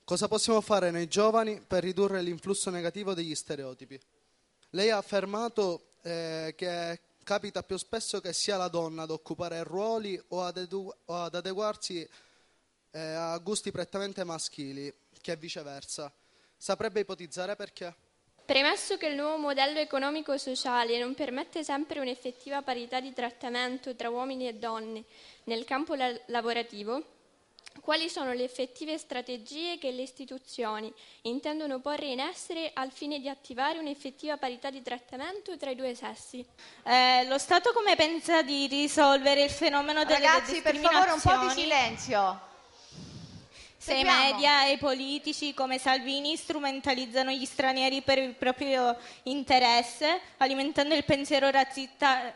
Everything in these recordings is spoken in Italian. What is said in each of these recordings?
Cosa possiamo fare nei giovani per ridurre l'influsso negativo degli stereotipi? Lei ha affermato che capita più spesso che sia la donna ad occupare ruoli o ad adeguarsi a gusti prettamente maschili, che viceversa. Saprebbe ipotizzare perché? Premesso che il nuovo modello economico-sociale non permette sempre un'effettiva parità di trattamento tra uomini e donne nel campo lavorativo, quali sono le effettive strategie che le istituzioni intendono porre in essere al fine di attivare un'effettiva parità di trattamento tra i due sessi? Lo Stato come pensa di risolvere il fenomeno delle Ragazzi, per favore, un po' di silenzio. Se i media e i politici come Salvini strumentalizzano gli stranieri per il proprio interesse, alimentando il pensiero razzista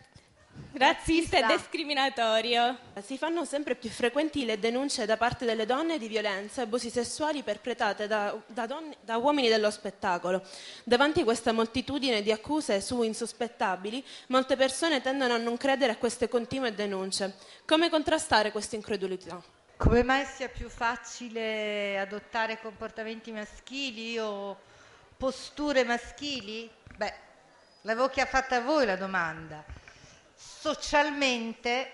e discriminatorio. Si fanno sempre più frequenti le denunce da parte delle donne di violenze e abusi sessuali perpetrate da uomini dello spettacolo. Davanti a questa moltitudine di accuse su insospettabili, molte persone tendono a non credere a queste continue denunce. Come contrastare questa incredulità? Come mai sia più facile adottare comportamenti maschili o posture maschili? Beh, l'avevo fatta a voi la domanda. Socialmente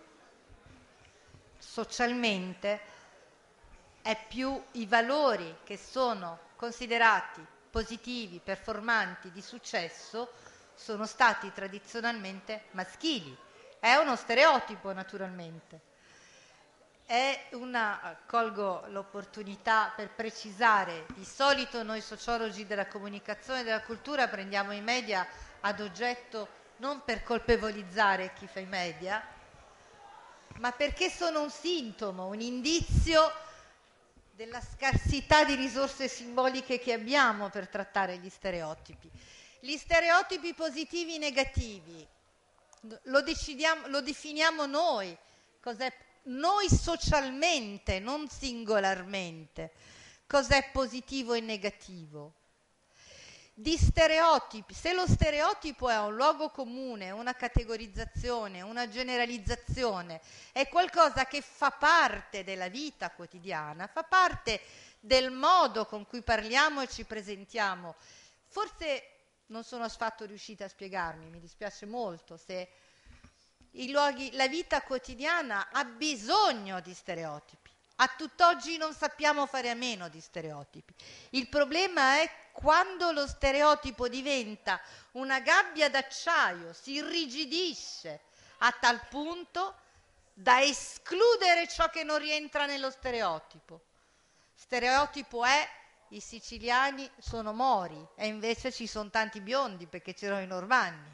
è più i valori che sono considerati positivi, performanti, di successo, sono stati tradizionalmente maschili. È uno stereotipo, naturalmente. Colgo l'opportunità per precisare, di solito noi sociologi della comunicazione e della cultura prendiamo i media ad oggetto non per colpevolizzare chi fa i media, ma perché sono un sintomo, un indizio della scarsità di risorse simboliche che abbiamo per trattare gli stereotipi. Gli stereotipi positivi e negativi lo definiamo noi, noi socialmente, non singolarmente, cos'è positivo e negativo. Di stereotipi, se lo stereotipo è un luogo comune, una categorizzazione, una generalizzazione, è qualcosa che fa parte della vita quotidiana, fa parte del modo con cui parliamo e ci presentiamo. Forse non sono affatto riuscita a spiegarmi, mi dispiace molto se la vita quotidiana ha bisogno di stereotipi. A tutt'oggi non sappiamo fare a meno di stereotipi. Il problema è quando lo stereotipo diventa una gabbia d'acciaio, si irrigidisce a tal punto da escludere ciò che non rientra nello stereotipo. Stereotipo è i siciliani sono mori e invece ci sono tanti biondi perché c'erano i normanni.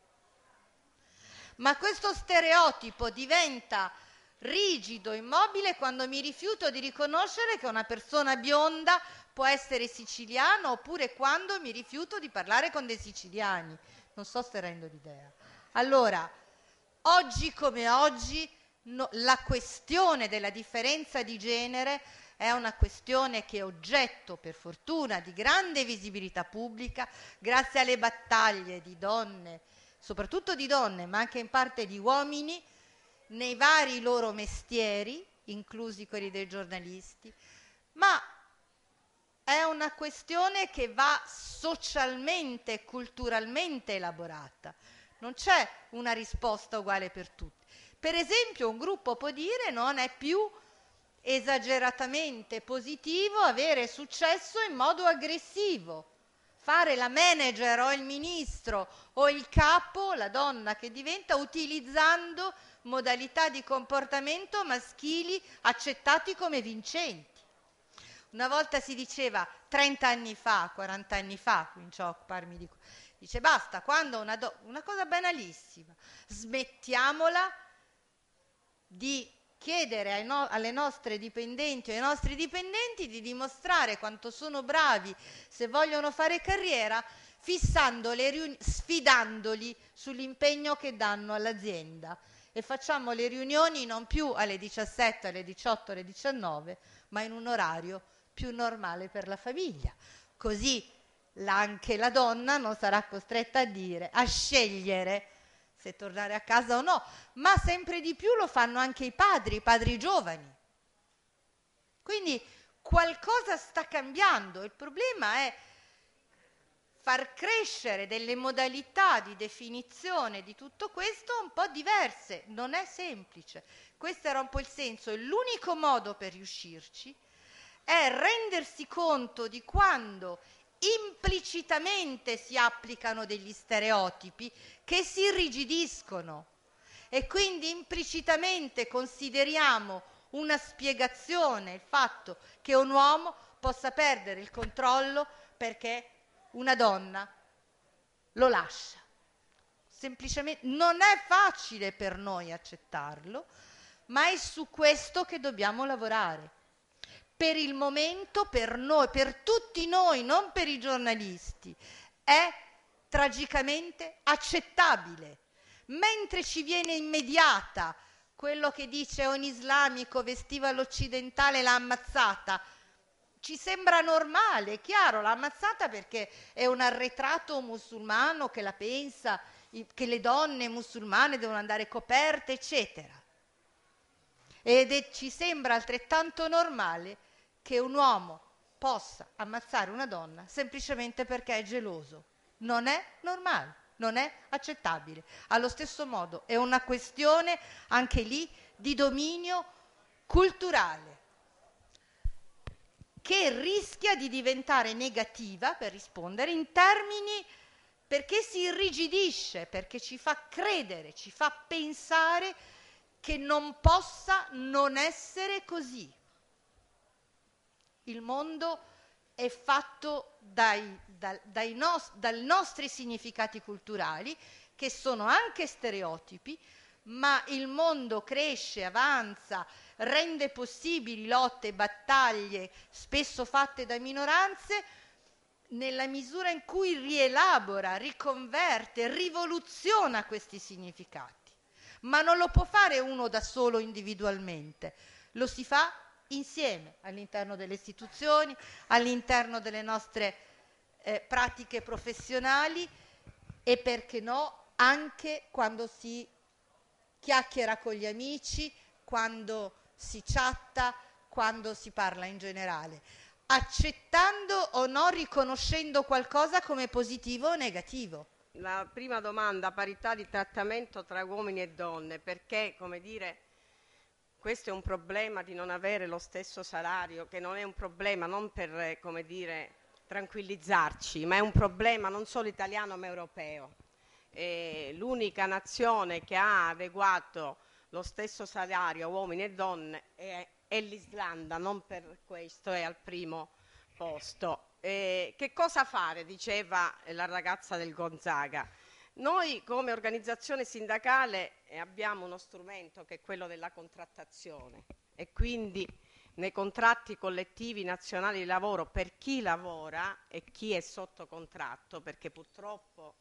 Ma questo stereotipo diventa rigido, immobile, quando mi rifiuto di riconoscere che una persona bionda può essere siciliana, oppure quando mi rifiuto di parlare con dei siciliani. Non so se rendo l'idea. Allora, oggi come oggi, la questione della differenza di genere è una questione che è oggetto, per fortuna, di grande visibilità pubblica, grazie alle battaglie di donne, soprattutto di donne, ma anche in parte di uomini, nei vari loro mestieri, inclusi quelli dei giornalisti, ma è una questione che va socialmente e culturalmente elaborata. Non c'è una risposta uguale per tutti. Per esempio, un gruppo può dire non è più esageratamente positivo avere successo in modo aggressivo. Fare la manager o il ministro o il capo, la donna che diventa, utilizzando modalità di comportamento maschili accettati come vincenti. Una volta si diceva, 30 anni fa, 40 anni fa, cominciò a occuparmi di questo, dice basta, quando una cosa banalissima, smettiamola di chiedere alle nostre dipendenti o ai nostri dipendenti di dimostrare quanto sono bravi se vogliono fare carriera, sfidandoli sull'impegno che danno all'azienda. E facciamo le riunioni non più alle 17, alle 18, alle 19, ma in un orario più normale per la famiglia. Così anche la donna non sarà costretta a scegliere se tornare a casa o no, ma sempre di più lo fanno anche i padri giovani. Quindi qualcosa sta cambiando. Il problema è far crescere delle modalità di definizione di tutto questo un po' diverse. Non è semplice. Questo era un po' il senso. E l'unico modo per riuscirci è rendersi conto di quando implicitamente si applicano degli stereotipi che si irrigidiscono e quindi implicitamente consideriamo una spiegazione il fatto che un uomo possa perdere il controllo perché una donna lo lascia. Semplicemente non è facile per noi accettarlo, ma è su questo che dobbiamo lavorare. Per il momento, per noi, per tutti noi, non per i giornalisti, è tragicamente accettabile. Mentre ci viene immediata quello che dice un islamico vestiva l'occidentale l'ha ammazzata, ci sembra normale, chiaro, l'ha ammazzata perché è un arretrato musulmano che la pensa, che le donne musulmane devono andare coperte, eccetera. Ci sembra altrettanto normale che un uomo possa ammazzare una donna semplicemente perché è geloso. Non è normale, non è accettabile. Allo stesso modo è una questione anche lì di dominio culturale che rischia di diventare negativa, per rispondere, in termini perché si irrigidisce, perché ci fa credere, ci fa pensare che non possa non essere così. Il mondo è fatto dai nostri significati culturali, che sono anche stereotipi, ma il mondo cresce, avanza, rende possibili lotte e battaglie spesso fatte da minoranze nella misura in cui rielabora, riconverte, rivoluziona questi significati. Ma non lo può fare uno da solo individualmente, lo si fa insieme all'interno delle istituzioni, all'interno delle nostre pratiche professionali e, perché no, anche quando si chiacchiera con gli amici, quando si chatta, quando si parla in generale, accettando o no, riconoscendo qualcosa come positivo o negativo. La prima domanda, parità di trattamento tra uomini e donne, perché, come dire, questo è un problema di non avere lo stesso salario, che non è un problema non per, come dire, tranquillizzarci, ma è un problema non solo italiano ma europeo. L'unica nazione che ha adeguato lo stesso salario a uomini e donne è l'Islanda, non per questo è al primo posto. Che cosa fare, diceva la ragazza del Gonzaga. Noi come organizzazione sindacale abbiamo uno strumento che è quello della contrattazione e quindi nei contratti collettivi nazionali di lavoro per chi lavora e chi è sotto contratto, perché purtroppo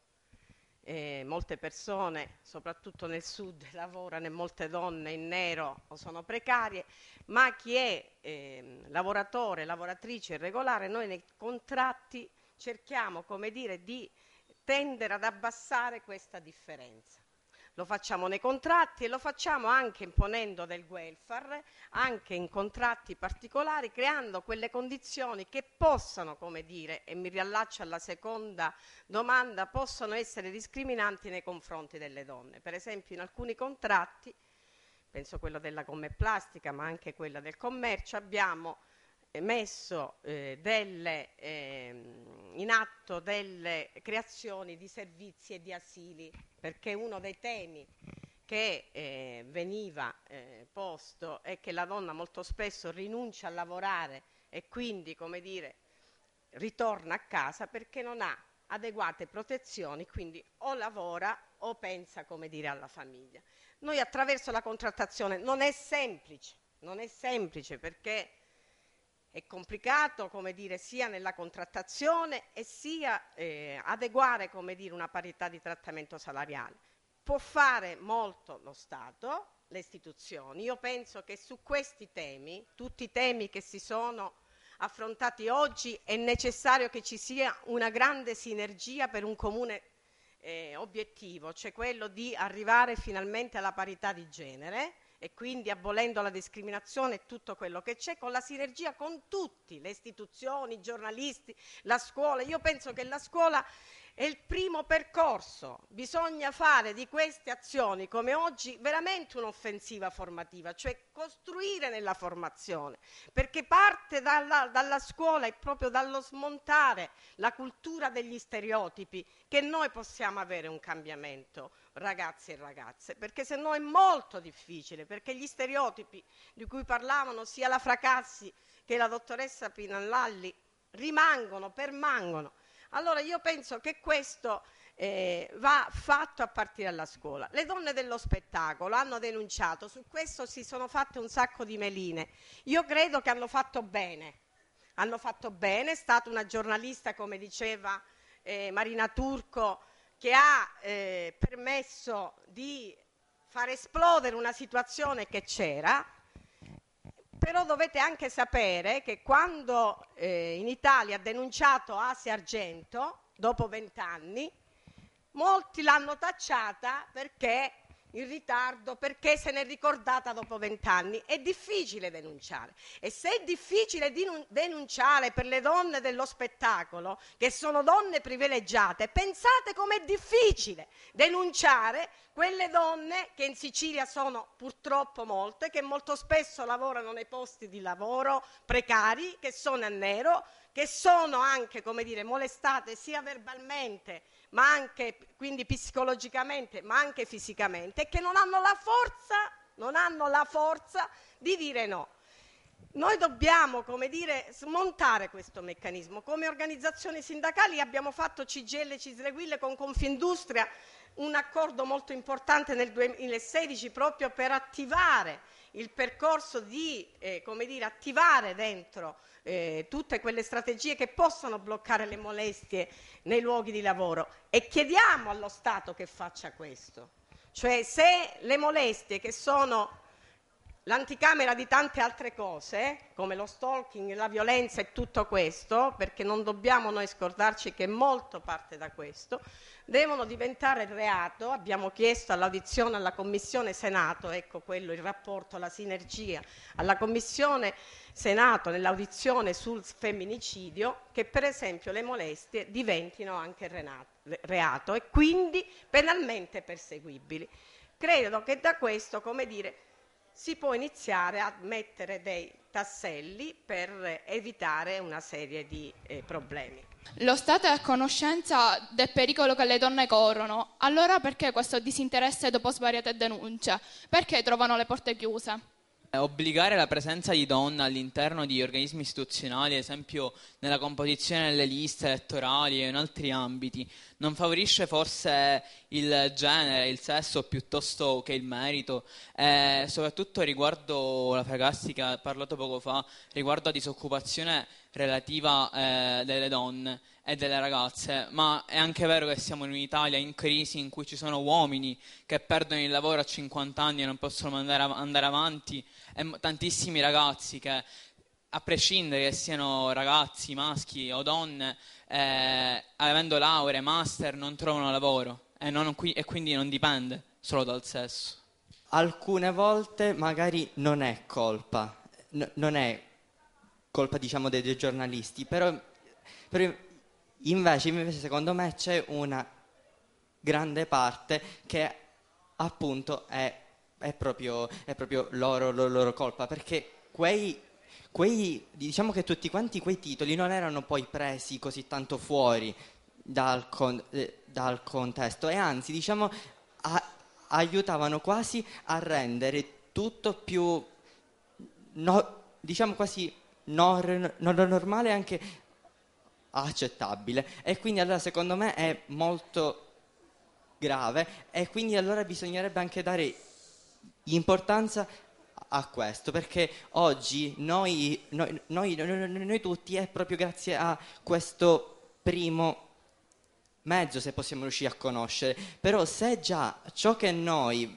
molte persone, soprattutto nel sud, lavorano e molte donne in nero o sono precarie, ma chi è lavoratore, lavoratrice irregolare, noi nei contratti cerchiamo, come dire, di tendere ad abbassare questa differenza. Lo facciamo nei contratti e lo facciamo anche imponendo del welfare, anche in contratti particolari, creando quelle condizioni che possano, come dire, e mi riallaccio alla seconda domanda, possono essere discriminanti nei confronti delle donne. Per esempio in alcuni contratti, penso quello della Gomme Plastica, ma anche quella del commercio, abbiamo messo in atto delle creazioni di servizi e di asili, perché uno dei temi che veniva posto è che la donna molto spesso rinuncia a lavorare e quindi, come dire, ritorna a casa perché non ha adeguate protezioni, quindi o lavora o pensa, come dire, alla famiglia. Noi attraverso la contrattazione non è semplice perché è complicato, come dire, sia nella contrattazione e sia adeguare, come dire, una parità di trattamento salariale. Può fare molto lo Stato, le istituzioni. Io penso che su questi temi, tutti i temi che si sono affrontati oggi, è necessario che ci sia una grande sinergia per un comune obiettivo, cioè quello di arrivare finalmente alla parità di genere e quindi abolendo la discriminazione e tutto quello che c'è, con la sinergia con tutti, le istituzioni, i giornalisti, la scuola. Io penso che la scuola è il primo percorso, bisogna fare di queste azioni come oggi veramente un'offensiva formativa, cioè costruire nella formazione, perché parte dalla scuola e proprio dallo smontare la cultura degli stereotipi che noi possiamo avere un cambiamento, ragazzi e ragazze, perché se no è molto difficile, perché gli stereotipi di cui parlavano sia la Fracassi che la dottoressa Pinallalli permangono. Allora io penso che questo va fatto a partire dalla scuola. Le donne dello spettacolo hanno denunciato, su questo si sono fatte un sacco di meline. Io credo che hanno fatto bene, è stata una giornalista, come diceva Marina Turco, che ha permesso di far esplodere una situazione che c'era. Però dovete anche sapere che quando in Italia ha denunciato Asia Argento, dopo 20 anni, molti l'hanno tacciata perché in ritardo, perché se n'è ricordata dopo 20 anni. È difficile denunciare. E se è difficile denunciare per le donne dello spettacolo, che sono donne privilegiate, pensate com'è difficile denunciare quelle donne che in Sicilia sono purtroppo molte, che molto spesso lavorano nei posti di lavoro precari, che sono a nero, che sono anche, come dire, molestate sia verbalmente, ma anche quindi psicologicamente, ma anche fisicamente, e che non hanno la forza di dire no. Noi dobbiamo, come dire, smontare questo meccanismo. Come organizzazioni sindacali abbiamo fatto CGIL e CISL-UIL con Confindustria un accordo molto importante nel 2016 proprio per attivare il percorso di come dire, attivare dentro tutte quelle strategie che possano bloccare le molestie nei luoghi di lavoro, e chiediamo allo Stato che faccia questo. Cioè, se le molestie, che sono l'anticamera di tante altre cose, come lo stalking, la violenza e tutto questo, perché non dobbiamo noi scordarci che molto parte da questo, devono diventare reato. Abbiamo chiesto all'audizione alla Commissione Senato, ecco quello, il rapporto, la sinergia, alla Commissione Senato nell'audizione sul femminicidio, che per esempio le molestie diventino anche reato e quindi penalmente perseguibili. Credo che da questo, come dire, si può iniziare a mettere dei tasselli per evitare una serie di problemi. Lo Stato è a conoscenza del pericolo che le donne corrono, allora perché questo disinteresse dopo svariate denunce? Perché trovano le porte chiuse? Obbligare la presenza di donne all'interno di organismi istituzionali, ad esempio nella composizione delle liste elettorali e in altri ambiti, non favorisce forse il genere, il sesso piuttosto che il merito, soprattutto riguardo la Fracassi che ha parlato poco fa, riguardo a disoccupazione relativa delle donne e delle ragazze. Ma è anche vero che siamo in un'Italia in crisi, in cui ci sono uomini che perdono il lavoro a 50 anni e non possono andare avanti, e tantissimi ragazzi che, a prescindere che siano ragazzi, maschi o donne, avendo lauree, master, non trovano lavoro e quindi non dipende solo dal sesso. Alcune volte magari non è colpa, non è colpa diciamo dei giornalisti, però invece secondo me c'è una grande parte che appunto è proprio loro colpa, perché quei diciamo che tutti quanti quei titoli non erano poi presi così tanto fuori dal contesto, e anzi diciamo aiutavano quasi a rendere tutto più diciamo quasi normale e anche accettabile, e quindi allora secondo me è molto grave, e quindi allora bisognerebbe anche dare importanza a questo, perché oggi noi tutti è proprio grazie a questo primo mezzo se possiamo riuscire a conoscere. Però se già ciò che noi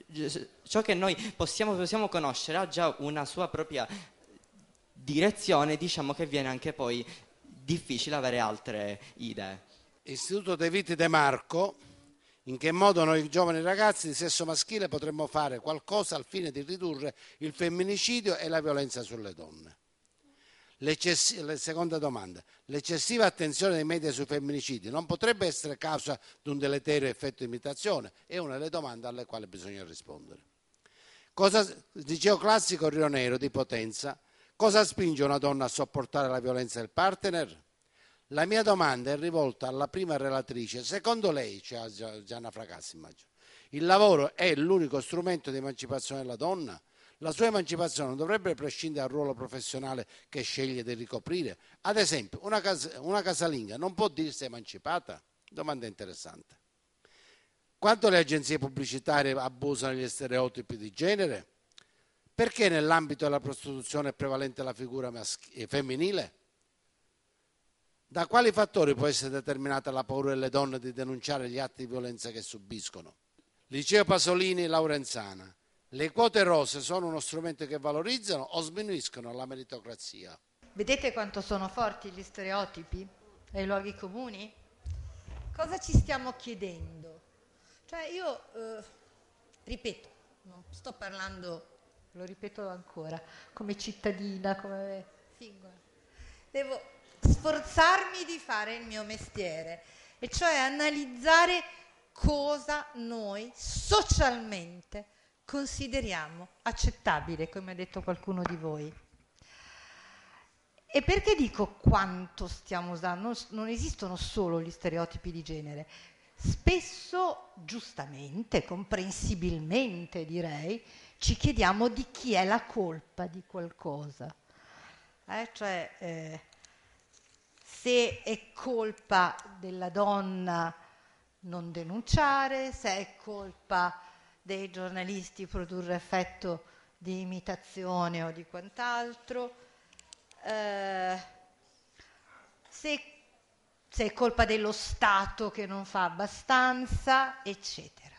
possiamo conoscere ha già una sua propria direzione, diciamo che viene anche poi difficile avere altre idee. Istituto De Viti De Marco, In che modo noi giovani ragazzi di sesso maschile potremmo fare qualcosa al fine di ridurre il femminicidio e la violenza sulle donne? La seconda domanda. L'eccessiva attenzione dei media sui femminicidi non potrebbe essere causa di un deleterio effetto imitazione? È una delle domande alle quali bisogna rispondere. Liceo classico Rio Nero di Potenza. Cosa spinge una donna a sopportare la violenza del partner? La mia domanda è rivolta alla prima relatrice. Secondo lei, cioè Gianna Fracassi immagino, il lavoro è l'unico strumento di emancipazione della donna? La sua emancipazione non dovrebbe prescindere dal ruolo professionale che sceglie di ricoprire? Ad esempio, una casalinga non può dirsi emancipata? Domanda interessante. Quanto le agenzie pubblicitarie abusano degli stereotipi di genere? Perché nell'ambito della prostituzione è prevalente la figura femminile? Da quali fattori può essere determinata la paura delle donne di denunciare gli atti di violenza che subiscono? Liceo Pasolini, Laurenzana. Le quote rose sono uno strumento che valorizzano o sminuiscono la meritocrazia? Vedete quanto sono forti gli stereotipi e i luoghi comuni? Cosa ci stiamo chiedendo? Cioè io, ripeto, non sto parlando, lo ripeto ancora, come cittadina, come singola. Devo sforzarmi di fare il mio mestiere, e cioè analizzare cosa noi socialmente consideriamo accettabile, come ha detto qualcuno di voi. E perché dico quanto stiamo usando? Non esistono solo gli stereotipi di genere. Spesso, giustamente, comprensibilmente direi, ci chiediamo di chi è la colpa di qualcosa. Se è colpa della donna non denunciare, se è colpa dei giornalisti produrre effetto di imitazione o di quant'altro, se è colpa dello Stato che non fa abbastanza, eccetera.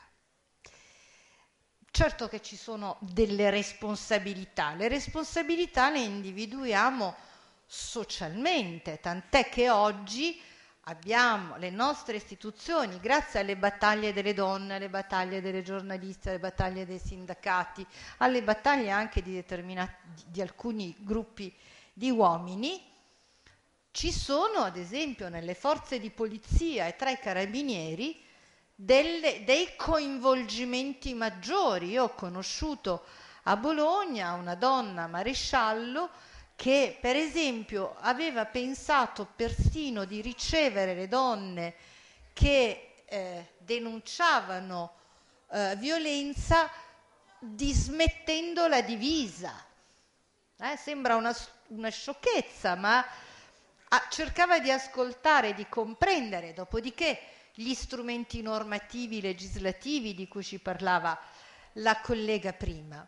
Certo che ci sono delle responsabilità, le responsabilità le individuiamo socialmente, tant'è che oggi abbiamo le nostre istituzioni, grazie alle battaglie delle donne, alle battaglie delle giornaliste, alle battaglie dei sindacati, alle battaglie anche di alcuni gruppi di uomini, ci sono ad esempio nelle forze di polizia e tra i carabinieri dei coinvolgimenti maggiori. Io ho conosciuto a Bologna una donna maresciallo che per esempio aveva pensato persino di ricevere le donne che denunciavano violenza dismettendo la divisa. Sembra una sciocchezza, ma cercava di ascoltare, di comprendere, dopodiché gli strumenti normativi, legislativi di cui ci parlava la collega prima.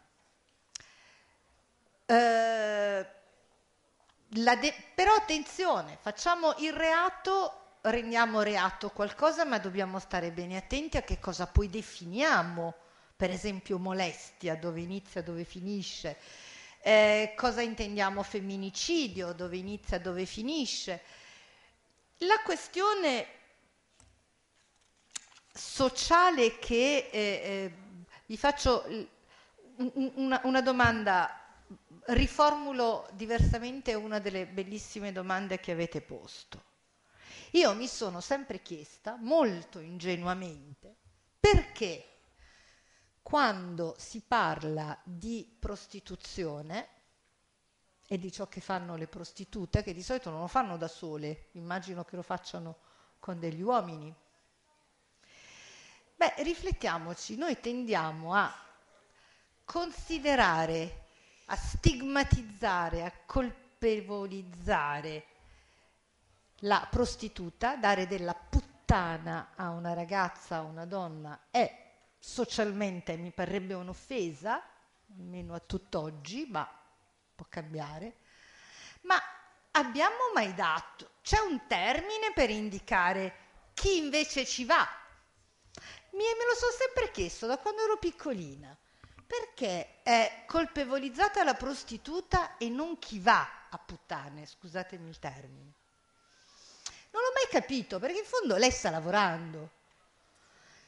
Però attenzione, facciamo il reato, rendiamo reato qualcosa, ma dobbiamo stare bene attenti a che cosa poi definiamo, per esempio molestia, dove inizia, dove finisce, cosa intendiamo femminicidio, dove inizia, dove finisce. La questione sociale che vi faccio una domanda. Riformulo diversamente una delle bellissime domande che avete posto. Io mi sono sempre chiesta, molto ingenuamente, perché quando si parla di prostituzione e di ciò che fanno le prostitute, che di solito non lo fanno da sole, immagino che lo facciano con degli uomini. Riflettiamoci, noi tendiamo a considerare, a stigmatizzare, a colpevolizzare la prostituta, dare della puttana a una ragazza, a una donna, è socialmente, mi parrebbe un'offesa, almeno a tutt'oggi, ma può cambiare. Ma abbiamo mai dato, c'è un termine per indicare chi invece ci va? Me lo sono sempre chiesto da quando ero piccolina. Perché è colpevolizzata la prostituta e non chi va a puttane, scusatemi il termine. Non l'ho mai capito, perché in fondo lei sta lavorando.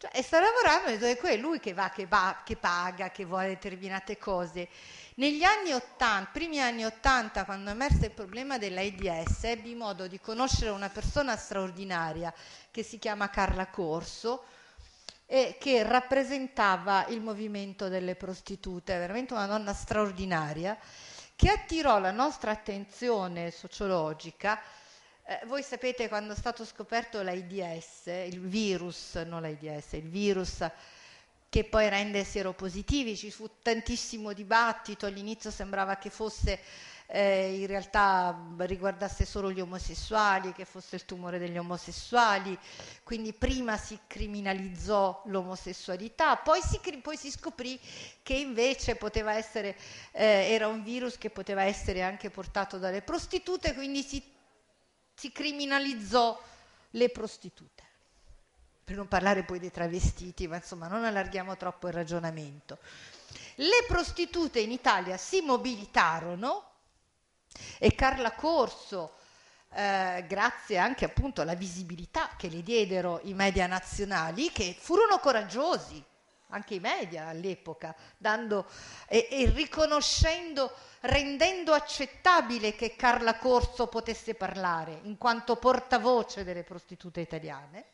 E sta lavorando e è lui che paga, che vuole determinate cose. Negli anni 80, primi anni 80, quando emerse il problema dell'AIDS, ebbi modo di conoscere una persona straordinaria che si chiama Carla Corso e che rappresentava il movimento delle prostitute, veramente una donna straordinaria, che attirò la nostra attenzione sociologica. Voi sapete, quando è stato scoperto l'AIDS, il virus, non l'AIDS, il virus che poi rende sieropositivi, ci fu tantissimo dibattito, all'inizio sembrava che fosse in realtà riguardasse solo gli omosessuali, che fosse il tumore degli omosessuali, quindi prima si criminalizzò l'omosessualità, poi si scoprì che invece poteva essere, era un virus che poteva essere anche portato dalle prostitute, quindi si criminalizzò le prostitute. Per non parlare poi dei travestiti, ma insomma non allarghiamo troppo il ragionamento. Le prostitute in Italia si mobilitarono e Carla Corso, grazie anche appunto alla visibilità che le diedero i media nazionali, che furono coraggiosi, anche i media all'epoca, dando e riconoscendo, rendendo accettabile che Carla Corso potesse parlare in quanto portavoce delle prostitute italiane.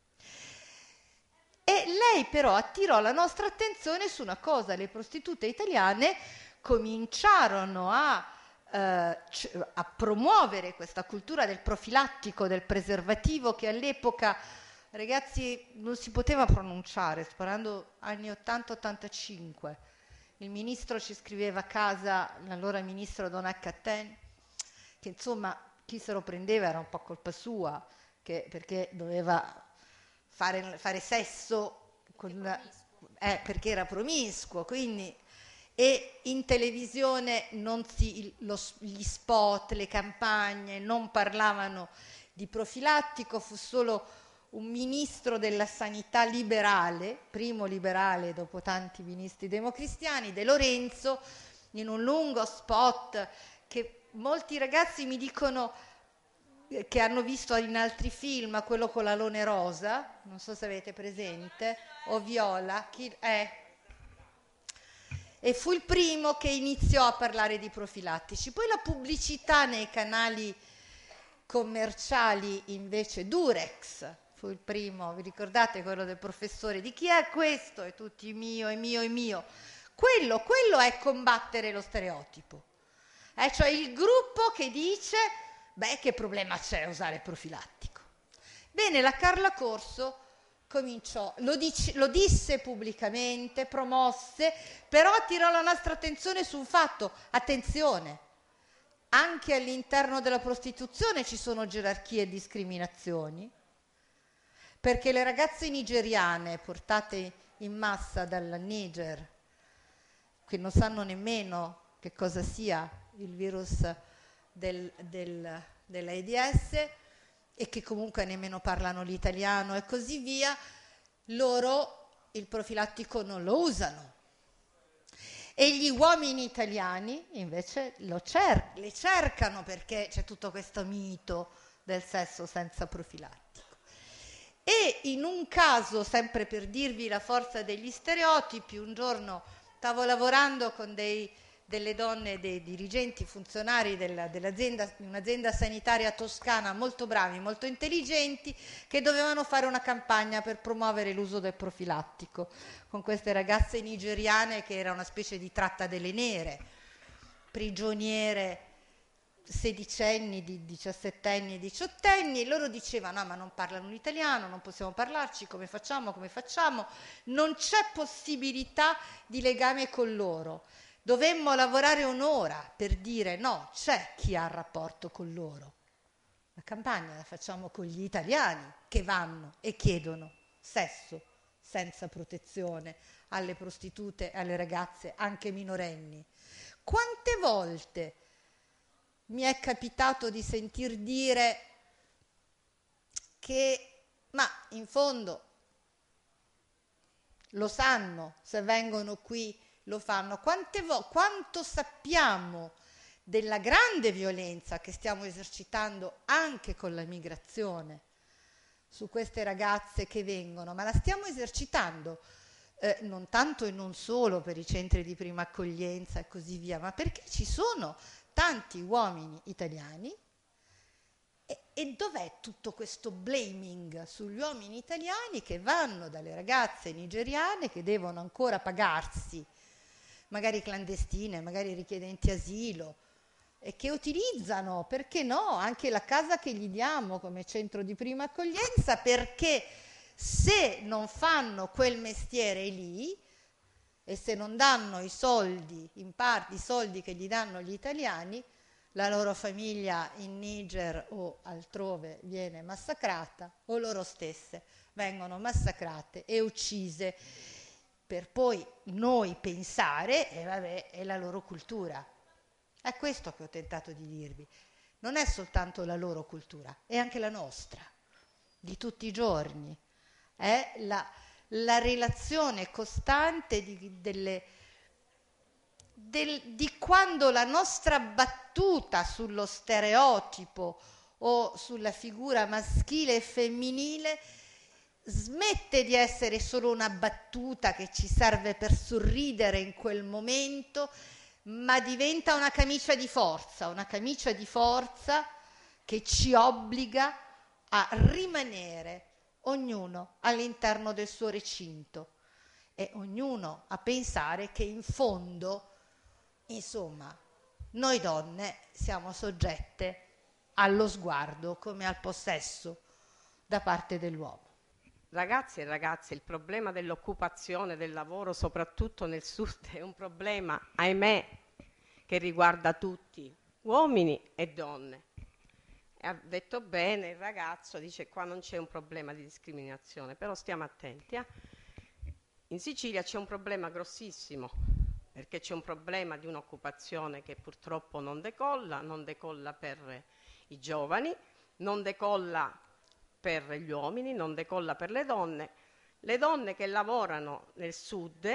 E lei però attirò la nostra attenzione su una cosa: le prostitute italiane cominciarono a promuovere questa cultura del profilattico, del preservativo, che all'epoca, ragazzi, non si poteva pronunciare, sto parlando anni 80-85. Il ministro ci scriveva a casa, l'allora ministro Don H. che insomma chi se lo prendeva era un po' colpa sua, perché doveva fare sesso perché era promiscuo, quindi, e in televisione gli spot, le campagne non parlavano di profilattico, fu solo un ministro della sanità liberale, primo liberale dopo tanti ministri democristiani, De Lorenzo, in un lungo spot che molti ragazzi mi dicono che hanno visto in altri film, quello con l'alone rosa, non so se avete presente, o viola, e fu il primo che iniziò a parlare di profilattici. Poi la pubblicità nei canali commerciali, invece, Durex fu il primo, vi ricordate quello del professore, di chi è questo? E tutti mio, è mio, è mio. Quello è combattere lo stereotipo, cioè il gruppo che dice: beh, che problema c'è a usare profilattico? Bene, la Carla Corso cominciò, lo disse pubblicamente, promosse, però attirò la nostra attenzione su un fatto: attenzione, anche all'interno della prostituzione ci sono gerarchie e discriminazioni, perché le ragazze nigeriane portate in massa dal Niger, che non sanno nemmeno che cosa sia il virus dell'AIDS e che comunque nemmeno parlano l'italiano e così via, loro il profilattico non lo usano. E gli uomini italiani invece le cercano, perché c'è tutto questo mito del sesso senza profilattico. E in un caso, sempre per dirvi la forza degli stereotipi, un giorno stavo lavorando con delle donne, dei dirigenti funzionari dell'azienda, un'azienda sanitaria toscana, molto bravi, molto intelligenti, che dovevano fare una campagna per promuovere l'uso del profilattico con queste ragazze nigeriane che era una specie di tratta delle nere, prigioniere sedicenni, di 17enni e 18enni, e loro dicevano: no, ma non parlano l'italiano, non possiamo parlarci, come facciamo? Non c'è possibilità di legame con loro. Dovemmo lavorare un'ora per dire: no, c'è chi ha rapporto con loro. La campagna la facciamo con gli italiani che vanno e chiedono sesso senza protezione alle prostitute e alle ragazze, anche minorenni. Quante volte mi è capitato di sentir dire che, ma in fondo lo sanno, se vengono qui lo fanno. Quanto sappiamo della grande violenza che stiamo esercitando anche con la migrazione su queste ragazze che vengono, ma la stiamo esercitando non tanto e non solo per i centri di prima accoglienza e così via, ma perché ci sono tanti uomini italiani. E dov'è tutto questo blaming sugli uomini italiani che vanno dalle ragazze nigeriane che devono ancora pagarsi, magari clandestine, magari richiedenti asilo, e che utilizzano, perché no, anche la casa che gli diamo come centro di prima accoglienza, perché se non fanno quel mestiere lì e se non danno i soldi, in parte i soldi che gli danno gli italiani, la loro famiglia in Niger o altrove viene massacrata o loro stesse vengono massacrate e uccise, per poi noi pensare, vabbè, è la loro cultura. È questo che ho tentato di dirvi. Non è soltanto la loro cultura, è anche la nostra, di tutti i giorni. È la relazione costante di quando la nostra battuta sullo stereotipo o sulla figura maschile e femminile smette di essere solo una battuta che ci serve per sorridere in quel momento, ma diventa una camicia di forza che ci obbliga a rimanere ognuno all'interno del suo recinto e ognuno a pensare che in fondo, insomma, noi donne siamo soggette allo sguardo come al possesso da parte dell'uomo. Ragazzi e ragazze, il problema dell'occupazione, del lavoro, soprattutto nel sud, è un problema, ahimè, che riguarda tutti, uomini e donne. E ha detto bene il ragazzo, dice qua non c'è un problema di discriminazione, però stiamo attenti. In Sicilia c'è un problema grossissimo, perché c'è un problema di un'occupazione che purtroppo non decolla per i giovani, non decolla per gli uomini, non decolla per le donne che lavorano nel sud,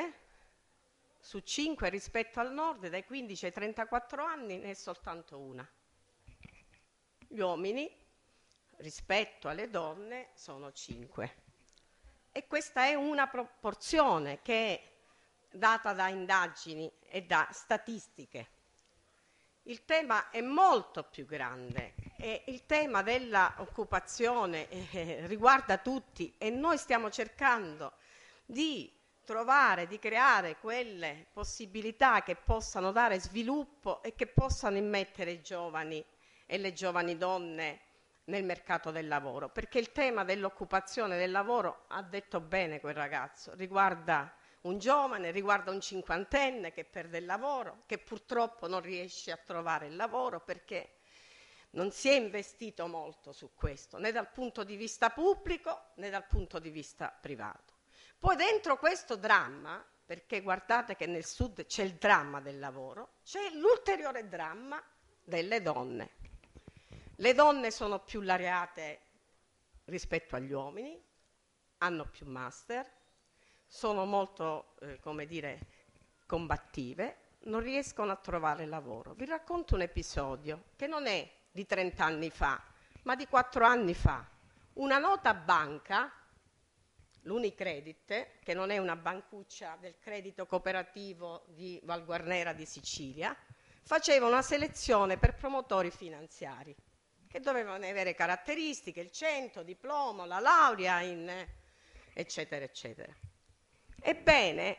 su 5 rispetto al nord, dai 15 ai 34 anni ne è soltanto una. Gli uomini rispetto alle donne sono 5. E questa è una proporzione che è data da indagini e da statistiche. Il tema è molto più grande e il tema dell'occupazione riguarda tutti e noi stiamo cercando di trovare, di creare quelle possibilità che possano dare sviluppo e che possano immettere i giovani e le giovani donne nel mercato del lavoro, perché il tema dell'occupazione del lavoro, ha detto bene quel ragazzo, riguarda un giovane, riguarda un cinquantenne che perde il lavoro, che purtroppo non riesce a trovare il lavoro perché non si è investito molto su questo, né dal punto di vista pubblico né dal punto di vista privato. Poi dentro questo dramma, perché guardate che nel sud c'è il dramma del lavoro, c'è l'ulteriore dramma delle donne. Le donne sono più laureate rispetto agli uomini, hanno più master, sono molto, combattive, non riescono a trovare lavoro. Vi racconto un episodio che non è di 30 anni fa, ma di 4 anni fa. Una nota banca, l'Unicredit, che non è una bancuccia del credito cooperativo di Val Guarnera di Sicilia, faceva una selezione per promotori finanziari che dovevano avere caratteristiche, il 100, diploma, la laurea in eccetera, eccetera. Ebbene,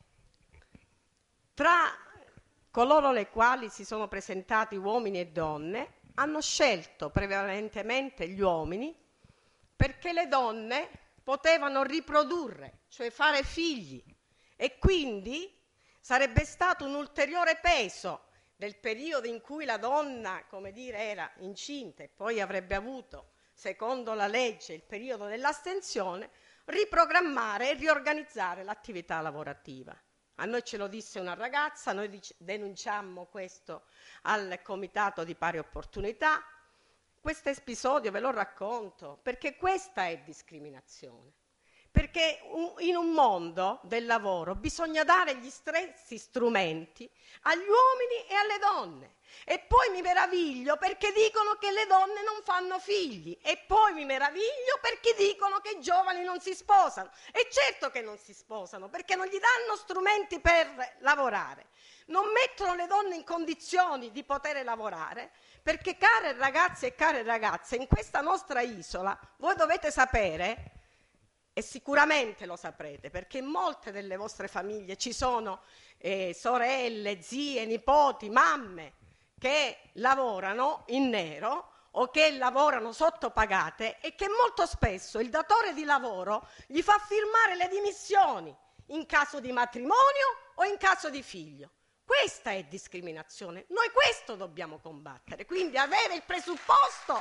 tra coloro le quali si sono presentati uomini e donne, hanno scelto prevalentemente gli uomini perché le donne potevano riprodurre, cioè fare figli, e quindi sarebbe stato un ulteriore peso del periodo in cui la donna, era incinta e poi avrebbe avuto, secondo la legge, il periodo dell'astensione, riprogrammare e riorganizzare l'attività lavorativa. A noi ce lo disse una ragazza, noi denunciammo questo al Comitato di Pari Opportunità. Questo episodio ve lo racconto perché questa è discriminazione. perché in un mondo del lavoro bisogna dare gli stessi strumenti agli uomini e alle donne. E poi mi meraviglio perché dicono che le donne non fanno figli, e poi mi meraviglio perché dicono che i giovani non si sposano. E certo che non si sposano, perché non gli danno strumenti per lavorare, non mettono le donne in condizioni di poter lavorare, perché care ragazzi e care ragazze, in questa nostra isola, voi dovete sapere, e sicuramente lo saprete, perché in molte delle vostre famiglie ci sono sorelle, zie, nipoti, mamme che lavorano in nero o che lavorano sottopagate, e che molto spesso il datore di lavoro gli fa firmare le dimissioni in caso di matrimonio o in caso di figlio. Questa è discriminazione, noi questo dobbiamo combattere, quindi avere il presupposto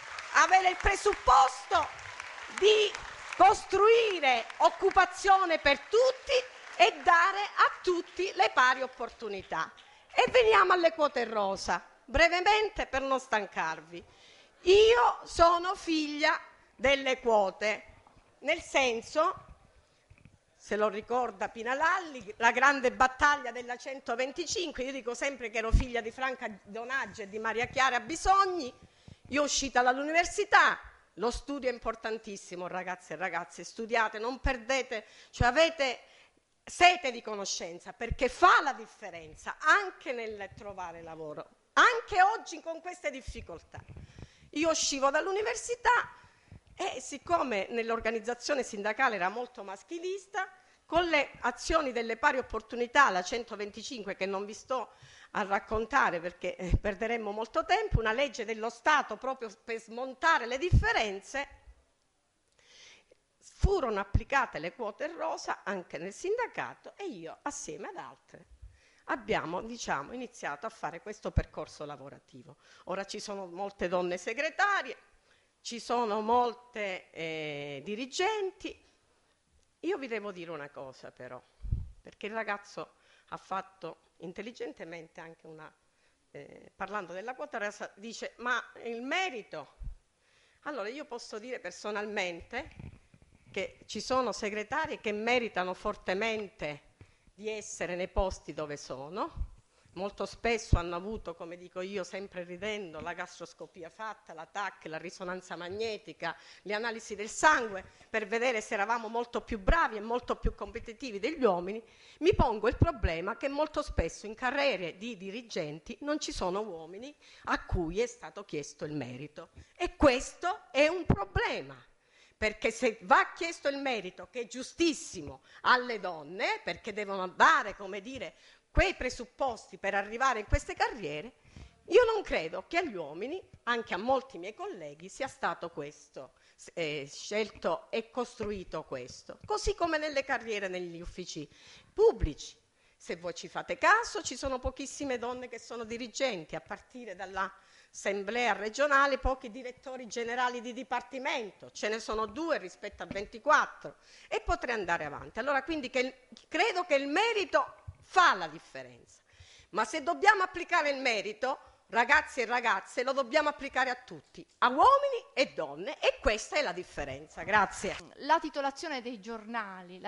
di costruire occupazione per tutti e dare a tutti le pari opportunità. E veniamo alle quote rosa, brevemente per non stancarvi. Io sono figlia delle quote, nel senso, se lo ricorda Pina Lalli, la grande battaglia della 125, io dico sempre che ero figlia di Franca Donaggio e di Maria Chiara Bisogni, io uscita dall'università, lo studio è importantissimo, ragazzi e ragazze, studiate, non perdete, cioè avete sete di conoscenza, perché fa la differenza anche nel trovare lavoro, anche oggi con queste difficoltà. Io uscivo dall'università e siccome nell'organizzazione sindacale era molto maschilista, con le azioni delle pari opportunità, la 125, che non vi sto a raccontare perché perderemmo molto tempo, una legge dello Stato proprio per smontare le differenze, furono applicate le quote rosa anche nel sindacato e io, assieme ad altre, abbiamo iniziato a fare questo percorso lavorativo. Ora ci sono molte donne segretarie, ci sono molte dirigenti. Io vi devo dire una cosa però, perché il ragazzo ha fatto intelligentemente anche parlando della quota rosa, dice ma il merito? Allora io posso dire personalmente che ci sono segretarie che meritano fortemente di essere nei posti dove sono, molto spesso hanno avuto, come dico io sempre ridendo, la gastroscopia fatta, la TAC, la risonanza magnetica, le analisi del sangue per vedere se eravamo molto più bravi e molto più competitivi degli uomini. Mi pongo il problema che molto spesso in carriere di dirigenti non ci sono uomini a cui è stato chiesto il merito, e questo è un problema. Perché se va chiesto il merito, che è giustissimo, alle donne, perché devono dare, come dire, quei presupposti per arrivare in queste carriere, io non credo che agli uomini, anche a molti miei colleghi, sia stato questo scelto e costruito questo. Così come nelle carriere negli uffici pubblici. Se voi ci fate caso, ci sono pochissime donne che sono dirigenti, a partire dall'assemblea regionale, pochi direttori generali di dipartimento, ce ne sono 2 rispetto a 24 e potrei andare avanti. Allora quindi credo che il merito fa la differenza, ma se dobbiamo applicare il merito, ragazzi e ragazze, lo dobbiamo applicare a tutti, a uomini e donne, e questa è la differenza. Grazie. La titolazione dei giornali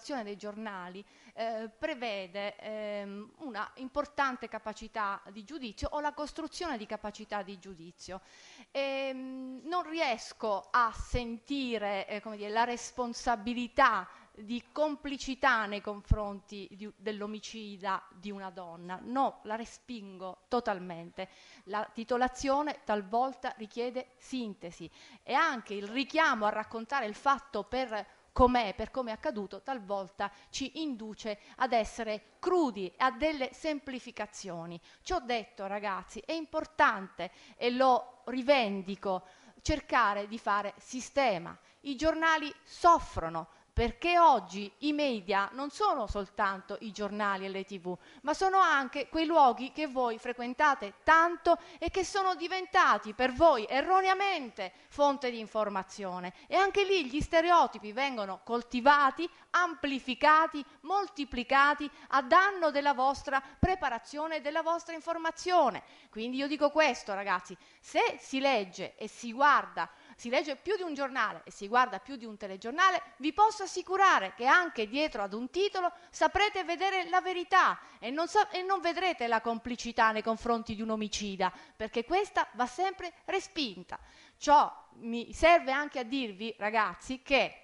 prevede una importante capacità di giudizio o la costruzione di capacità di giudizio. Non riesco a sentire la responsabilità di complicità nei confronti dell'omicida di una donna. No, la respingo totalmente. La titolazione talvolta richiede sintesi e anche il richiamo a raccontare il fatto per come è accaduto talvolta ci induce ad essere crudi, a delle semplificazioni. Ci ho detto, ragazzi, è importante e lo rivendico cercare di fare sistema. I giornali soffrono perché oggi i media non sono soltanto i giornali e le TV, ma sono anche quei luoghi che voi frequentate tanto e che sono diventati per voi erroneamente fonte di informazione. E anche lì gli stereotipi vengono coltivati, amplificati, moltiplicati a danno della vostra preparazione e della vostra informazione. Quindi io dico questo, ragazzi, se si legge e si guarda si legge più di un giornale e si guarda più di un telegiornale, vi posso assicurare che anche dietro ad un titolo saprete vedere la verità e non vedrete la complicità nei confronti di un omicida, perché questa va sempre respinta. Ciò mi serve anche a dirvi, ragazzi, che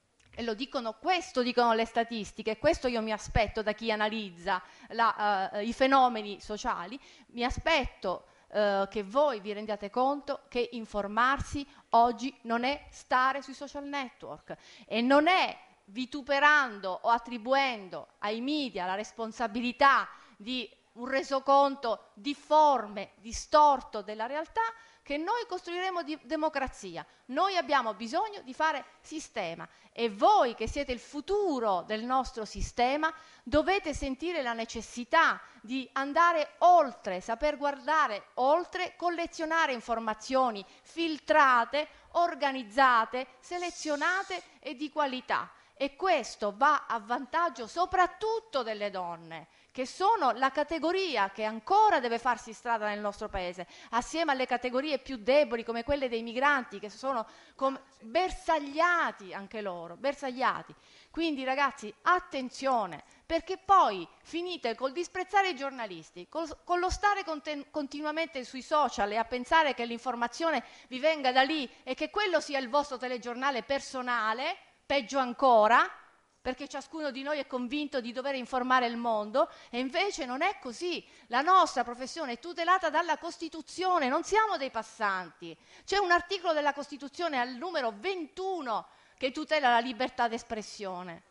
questo dicono le statistiche, questo io mi aspetto da chi analizza i fenomeni sociali, mi aspetto che voi vi rendiate conto che informarsi oggi non è stare sui social network e non è vituperando o attribuendo ai media la responsabilità di un resoconto difforme, distorto della realtà, che noi costruiremo democrazia. Noi abbiamo bisogno di fare sistema e voi che siete il futuro del nostro sistema dovete sentire la necessità di andare oltre, saper guardare oltre, collezionare informazioni filtrate, organizzate, selezionate e di qualità. E questo va a vantaggio soprattutto delle donne, che sono la categoria che ancora deve farsi strada nel nostro paese, assieme alle categorie più deboli come quelle dei migranti, che sono bersagliati anche loro, bersagliati. Quindi ragazzi, attenzione, perché poi finite col disprezzare i giornalisti, con lo stare continuamente sui social e a pensare che l'informazione vi venga da lì e che quello sia il vostro telegiornale personale, peggio ancora, perché ciascuno di noi è convinto di dover informare il mondo, e invece non è così. La nostra professione è tutelata dalla Costituzione, non siamo dei passanti. C'è un articolo della Costituzione al numero 21 che tutela la libertà d'espressione.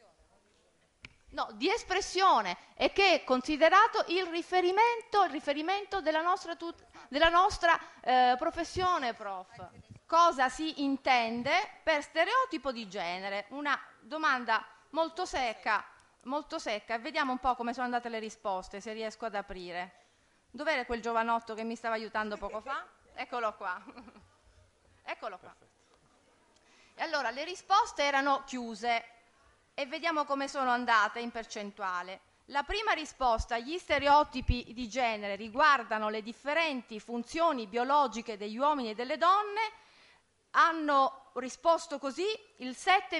No, di espressione, e che è considerato il riferimento della nostra professione, prof. Cosa si intende per stereotipo di genere? Una domanda molto secca, e vediamo un po' come sono andate le risposte, se riesco ad aprire. Dov'era quel giovanotto che mi stava aiutando poco fa? Eccolo qua. Eccolo qua. E allora, le risposte erano chiuse e vediamo come sono andate in percentuale. La prima risposta: gli stereotipi di genere riguardano le differenti funzioni biologiche degli uomini e delle donne. Hanno risposto così il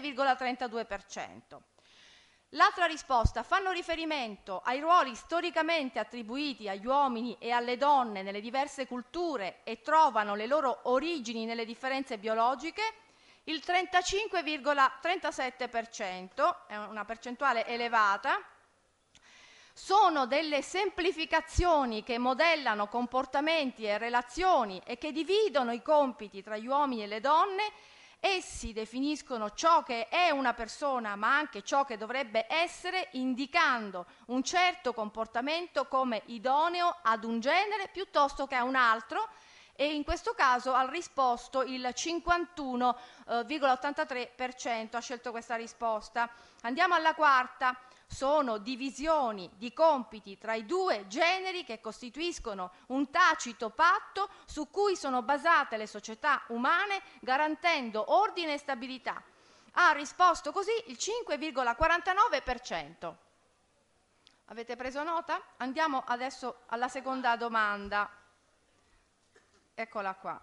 7,32%. L'altra risposta: fanno riferimento ai ruoli storicamente attribuiti agli uomini e alle donne nelle diverse culture e trovano le loro origini nelle differenze biologiche. Il 35,37%, è una percentuale elevata. Sono delle semplificazioni che modellano comportamenti e relazioni e che dividono i compiti tra gli uomini e le donne. Essi definiscono ciò che è una persona, ma anche ciò che dovrebbe essere, indicando un certo comportamento come idoneo ad un genere piuttosto che a un altro, e in questo caso ha risposto il 51,83% ha scelto questa risposta. Andiamo alla quarta. Sono divisioni di compiti tra i due generi che costituiscono un tacito patto su cui sono basate le società umane, garantendo ordine e stabilità. Ha risposto così il 5,49%. Avete preso nota? Andiamo adesso alla seconda domanda. Eccola qua.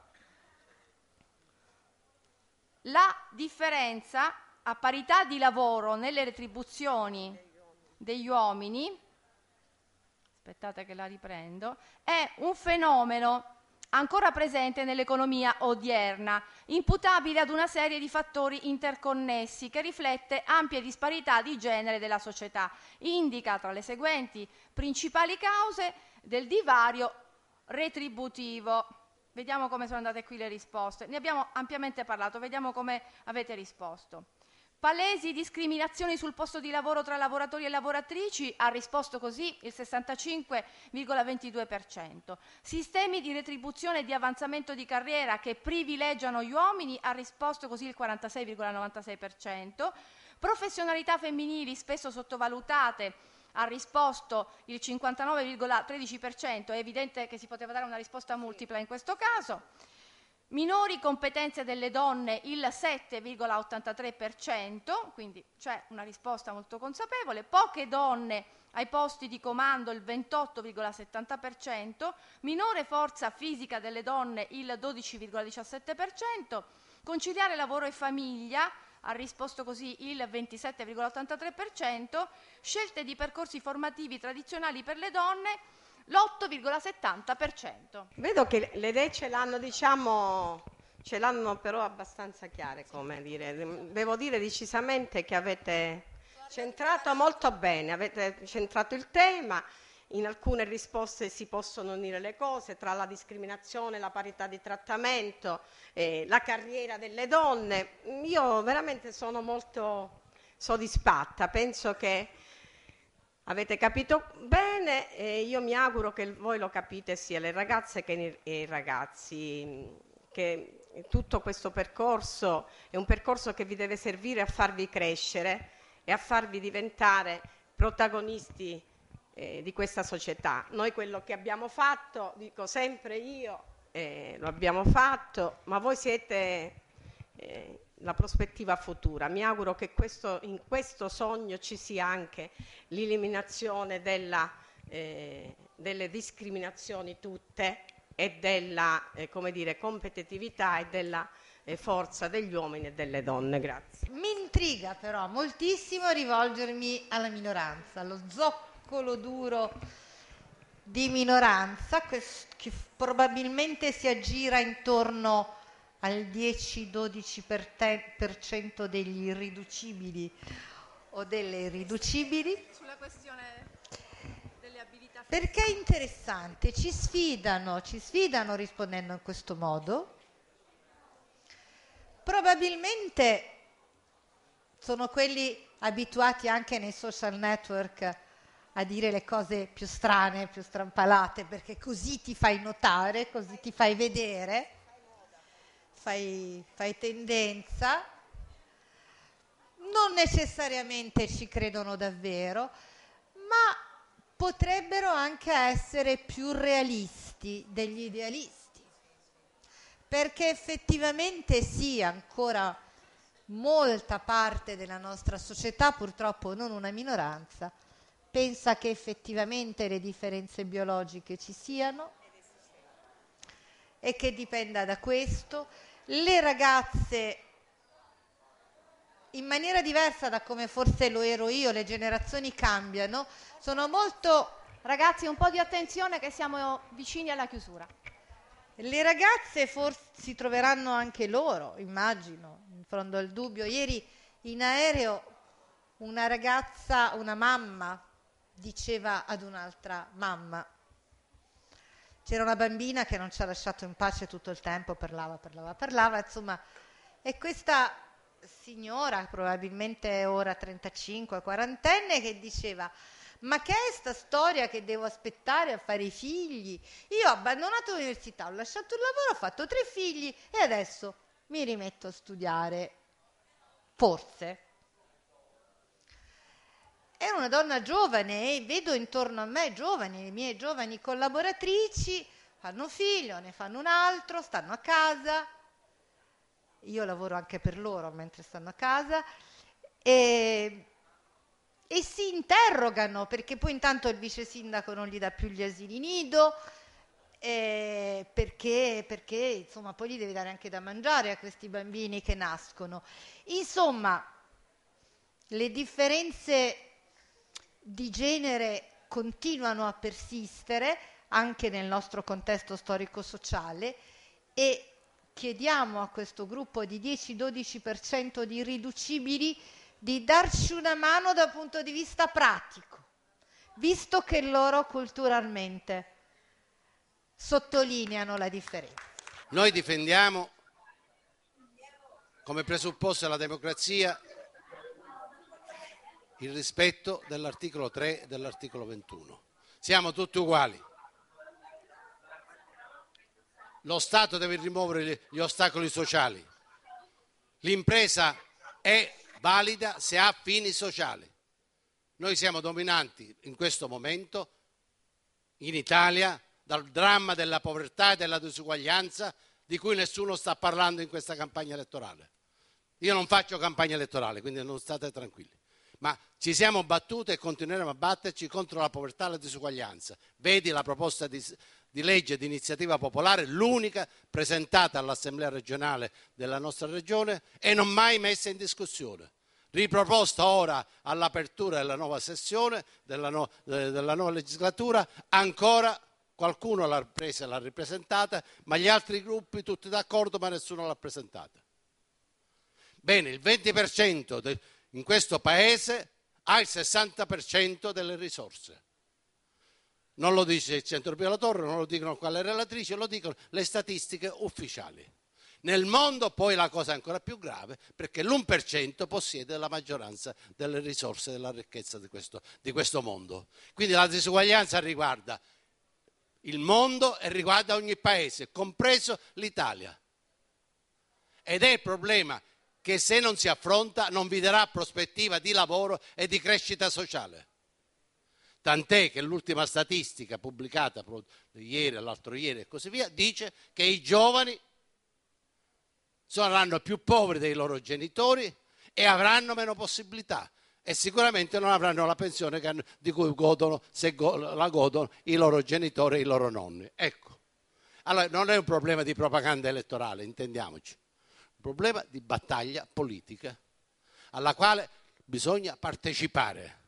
La differenza a parità di lavoro nelle retribuzioni degli uomini, aspettate che la riprendo, è un fenomeno ancora presente nell'economia odierna, imputabile ad una serie di fattori interconnessi che riflette ampie disparità di genere della società. Indica tra le seguenti principali cause del divario retributivo. Vediamo come sono andate qui le risposte. Ne abbiamo ampiamente parlato, vediamo come avete risposto. Palesi discriminazioni sul posto di lavoro tra lavoratori e lavoratrici, ha risposto così il 65,22%. Sistemi di retribuzione e di avanzamento di carriera che privilegiano gli uomini, ha risposto così il 46,96%. Professionalità femminili spesso sottovalutate, ha risposto il 59,13%, è evidente che si poteva dare una risposta multipla in questo caso. Minori competenze delle donne il 7,83%, quindi c'è una risposta molto consapevole. Poche donne ai posti di comando il 28,70%, minore forza fisica delle donne il 12,17%, conciliare lavoro e famiglia ha risposto così il 27,83%, scelte di percorsi formativi tradizionali per le donne l'8,70%. Vedo che le idee ce l'hanno, diciamo, ce l'hanno però abbastanza chiare, come dire. Devo dire decisamente che avete centrato molto bene, avete centrato il tema. In alcune risposte si possono unire le cose tra la discriminazione, la parità di trattamento, la carriera delle donne. Io veramente sono molto soddisfatta, penso che avete capito bene e io mi auguro che voi lo capite sia le ragazze che i ragazzi, che tutto questo percorso è un percorso che vi deve servire a farvi crescere e a farvi diventare protagonisti di questa società. Noi quello che abbiamo fatto, dico sempre io, lo abbiamo fatto, ma voi siete la prospettiva futura. Mi auguro che in questo sogno ci sia anche l'eliminazione delle discriminazioni tutte e della come dire, competitività e della forza degli uomini e delle donne. Grazie. Mi intriga però moltissimo rivolgermi alla minoranza, allo zoccolo duro di minoranza che probabilmente si aggira intorno al 10-12% degli irriducibili o delle irriducibili. Sulla questione delle abilità. Perché è interessante, ci sfidano rispondendo in questo modo. Probabilmente sono quelli abituati anche nei social network a dire le cose più strane, più strampalate, perché così ti fai notare, così ti fai vedere, fai tendenza. Non necessariamente ci credono davvero, ma potrebbero anche essere più realisti degli idealisti, perché effettivamente sì, ancora molta parte della nostra società, purtroppo non una minoranza, pensa che effettivamente le differenze biologiche ci siano e che dipenda da questo. Le ragazze, in maniera diversa da come forse lo ero io, le generazioni cambiano, sono molto... Ragazzi, un po' di attenzione che siamo vicini alla chiusura. Le ragazze forse si troveranno anche loro, immagino, in fondo al dubbio. Ieri in aereo una ragazza, una mamma, diceva ad un'altra mamma, c'era una bambina che non ci ha lasciato in pace tutto il tempo, parlava, insomma, e questa signora, probabilmente ora 35, quarantenne, che diceva: ma che è sta storia che devo aspettare a fare i figli? Io ho abbandonato l'università, ho lasciato il lavoro, ho fatto 3 figli e adesso mi rimetto a studiare. Forse. È una donna giovane e vedo intorno a me giovani, le mie giovani collaboratrici, fanno un figlio, ne fanno un altro, stanno a casa. Io lavoro anche per loro mentre stanno a casa e si interrogano, perché poi intanto il vice sindaco non gli dà più gli asili nido, perché insomma poi gli deve dare anche da mangiare a questi bambini che nascono. Insomma, le differenze di genere continuano a persistere anche nel nostro contesto storico-sociale e chiediamo a questo gruppo di 10-12% di irriducibili di darci una mano dal punto di vista pratico, visto che loro culturalmente sottolineano la differenza. Noi difendiamo come presupposto della democrazia il rispetto dell'articolo 3 e dell'articolo 21. Siamo tutti uguali. Lo Stato deve rimuovere gli ostacoli sociali. L'impresa è valida se ha fini sociali. Noi siamo dominanti in questo momento in Italia dal dramma della povertà e della disuguaglianza di cui nessuno sta parlando in questa campagna elettorale. Io non faccio campagna elettorale, quindi non state tranquilli. Ma ci siamo battuti e continueremo a batterci contro la povertà e la disuguaglianza. Vedi la proposta di legge di iniziativa popolare, l'unica presentata all'Assemblea regionale della nostra regione e non mai messa in discussione. Riproposta ora all'apertura della nuova sessione, della nuova legislatura, ancora qualcuno l'ha presa e l'ha ripresentata, ma gli altri gruppi tutti d'accordo, ma nessuno l'ha presentata. Bene, il 20% in questo paese ha il 60% delle risorse. Non lo dice il Centro Pio La Torre, non lo dicono qua le relatrici, lo dicono le statistiche ufficiali. Nel mondo poi la cosa è ancora più grave, perché l'1% possiede la maggioranza delle risorse della ricchezza di questo mondo. Quindi la disuguaglianza riguarda il mondo e riguarda ogni paese, compreso l'Italia. Ed è il problema che se non si affronta non vi darà prospettiva di lavoro e di crescita sociale. Tant'è che l'ultima statistica pubblicata ieri, l'altro ieri e così via, dice che i giovani saranno più poveri dei loro genitori e avranno meno possibilità e sicuramente non avranno la pensione di cui godono, se la godono, i loro genitori e i loro nonni. Ecco, allora non è un problema di propaganda elettorale, intendiamoci, un problema di battaglia politica alla quale bisogna partecipare.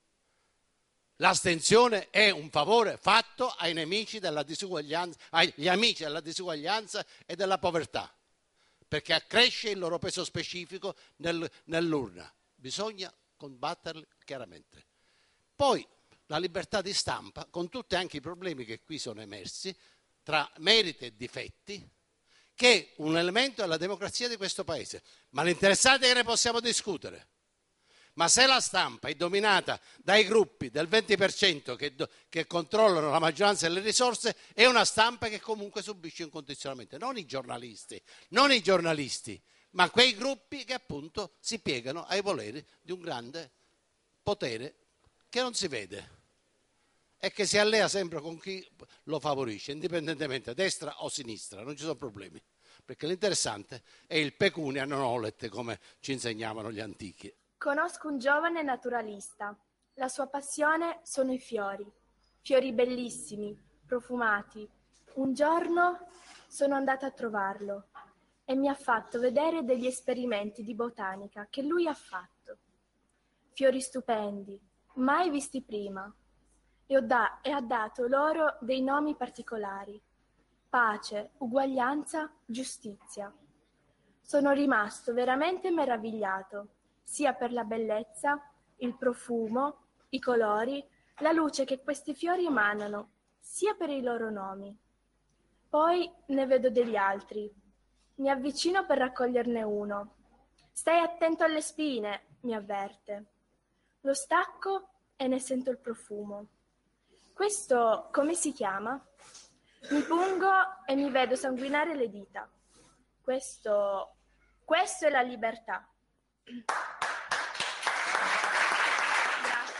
L'astensione è un favore fatto ai nemici della disuguaglianza, agli amici della disuguaglianza e della povertà, perché accresce il loro peso specifico nell'urna. Bisogna combatterli chiaramente. Poi la libertà di stampa, con tutti anche i problemi che qui sono emersi, tra meriti e difetti, che è un elemento della democrazia di questo Paese. Ma l'interessante è che ne possiamo discutere. Ma se la stampa è dominata dai gruppi del 20% che controllano la maggioranza delle risorse, è una stampa che comunque subisce un condizionamento. Non i giornalisti, ma quei gruppi che appunto si piegano ai voleri di un grande potere che non si vede e che si allea sempre con chi lo favorisce, indipendentemente destra o sinistra, non ci sono problemi, perché l'interessante è il pecunia non olet, come ci insegnavano gli antichi. Conosco un giovane naturalista. La sua passione sono i fiori. Fiori bellissimi, profumati. Un giorno sono andata a trovarlo e mi ha fatto vedere degli esperimenti di botanica che lui ha fatto. Fiori stupendi, mai visti prima. E ha dato loro dei nomi particolari. Pace, uguaglianza, giustizia. Sono rimasto veramente meravigliato, sia per la bellezza, il profumo, i colori, la luce che questi fiori emanano, sia per i loro nomi. Poi ne vedo degli altri. Mi avvicino per raccoglierne uno. Stai attento alle spine, mi avverte. Lo stacco e ne sento il profumo. Questo come si chiama? Mi pungo e mi vedo sanguinare le dita. Questo è la libertà.